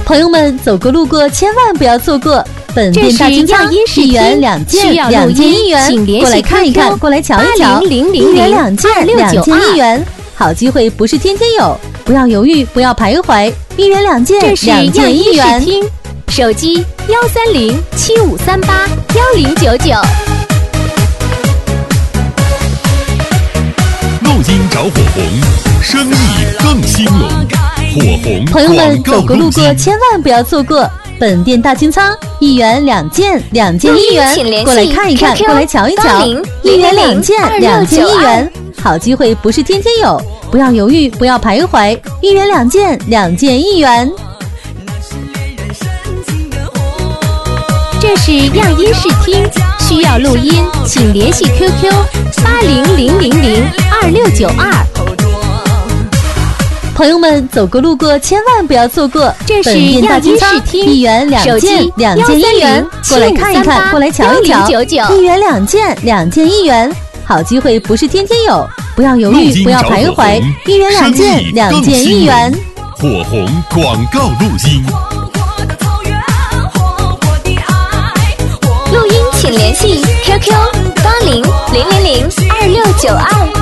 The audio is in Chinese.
朋友们走过路过千万不要错过，本店大清仓，1元2件，2件1元，过来看一看，过来瞧一瞧，1元2件，2件1元，好机会不是天天有，不要犹豫，不要徘徊，1元2件，2件1元。 手机13075381099。 录音找火红，生意更兴隆。火红朋友们走过路过千万不要错过，本店大清仓，1元2件，2件1元，过来看一看，过来瞧一瞧，1元2件，2件1元，好机会不是天天有，不要犹豫，不要徘徊，1元2件，2件1元。 这是样音视听，需要录音请联系 QQ800002692。 朋友们走过路过千万不要错过， 这是样音视听 ，1元2件，2件1元，过来看一看，过来瞧一瞧，1元2件，2件1元，好机会不是天天有，不要犹豫，不要徘徊，1元2件，2件1元。 火红广告录音。 录音请联系 QQ800002692。